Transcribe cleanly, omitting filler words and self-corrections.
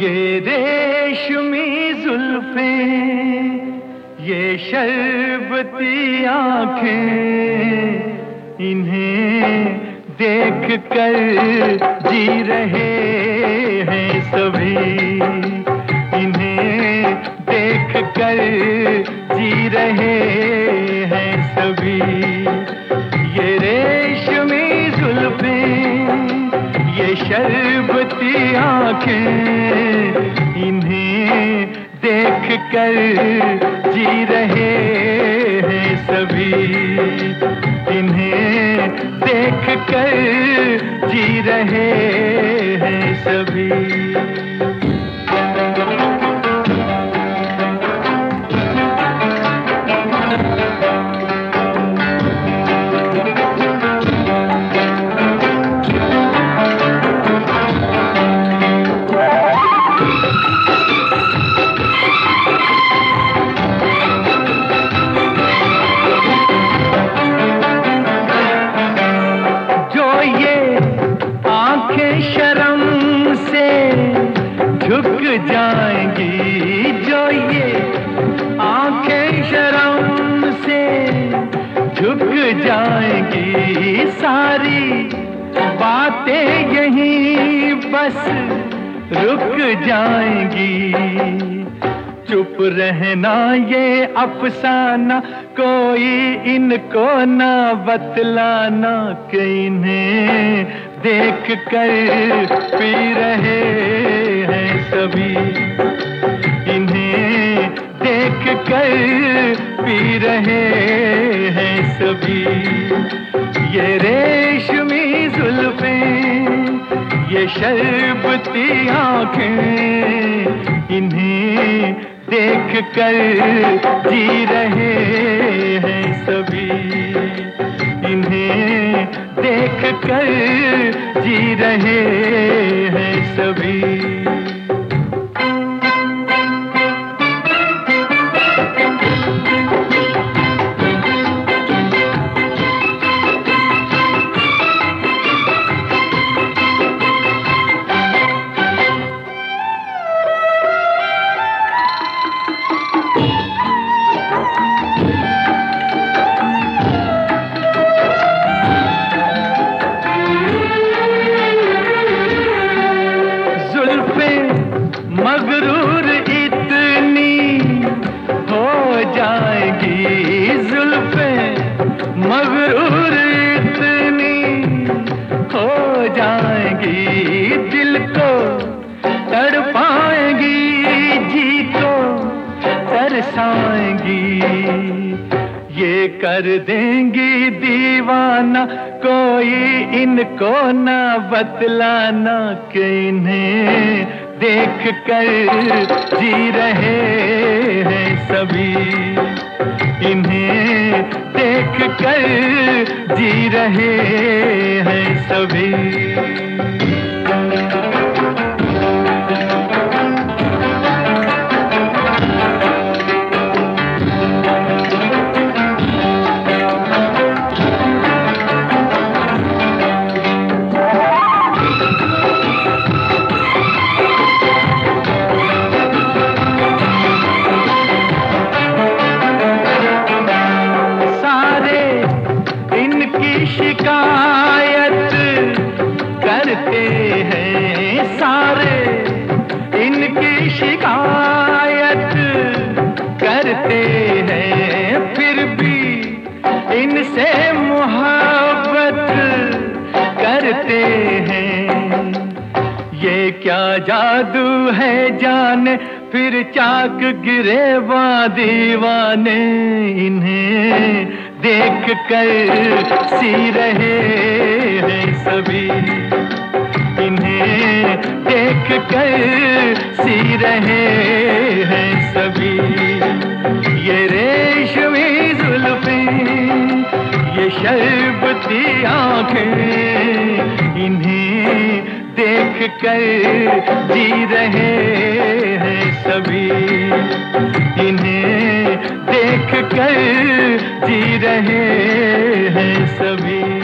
ये रेशमी जुल्फें, ये शरबती आँखें, इन्हें देख कर जी रहे हैं सभी। इन्हें देख कर जी रहे हैं सभी। ये रेशमी जुल्फें, ये शरबती आँखें, इन्हें देख कर जी रहे हैं सभी। इन्हें देख कर जी रहे हैं सभी। शर्म से झुक जाएंगी, जो ये आंखें शर्म से झुक जाएंगी, सारी बातें यहीं बस रुक जाएंगी। चुप रहना ये अफसाना, कोई इनको ना बतलाना, कि इन्हें देख कर पी रहे हैं सभी। इन्हें देख कर पी रहे हैं सभी। ये रेशमी जुल्फें, ये शरबती आँखें, इन्हें देख कर जी रहे हैं सभी। इन्हें देख कर जी रहे हैं सभी। मगरूर इतनी हो जाएगी, जुल्फें मगरूर इतनी हो जाएगी, दिल को तड़पाएंगी, जी को तरसाएंगी। ये कर देंगी दीवाना, कोई इनको ना बतलाना, कि इन्हें देख कर जी रहे हैं सभी। इन्हें देख कर जी रहे हैं सभी। शिकायत करते हैं सारे, इनकी शिकायत करते हैं, फिर भी इनसे मोहब्बत करते हैं। ये क्या जादू है जाने, फिर चाक गिरे दीवाने, इन्हें देख कर सी रहे हैं सभी। इन्हें देख कर सी रहे हैं सभी। ये रेशमी जुल्फें, ये शरबती आँखें, इन्हें देख कर जी रहे हैं सभी। इन्हें देख कर जी रहे हैं सभी।